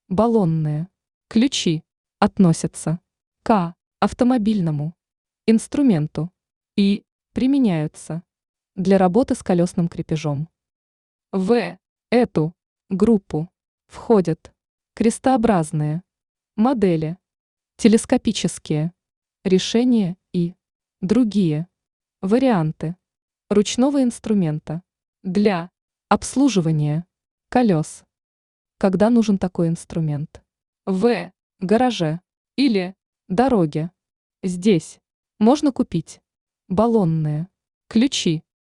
Баллонные ключи относятся к автомобильному инструменту и применяются для работы с колесным крепежом. В эту группу входят крестообразные модели, телескопические решения и другие варианты ручного инструмента для обслуживания колес. Когда нужен такой инструмент? В гараже или дороге. Здесь можно купить баллонные ключи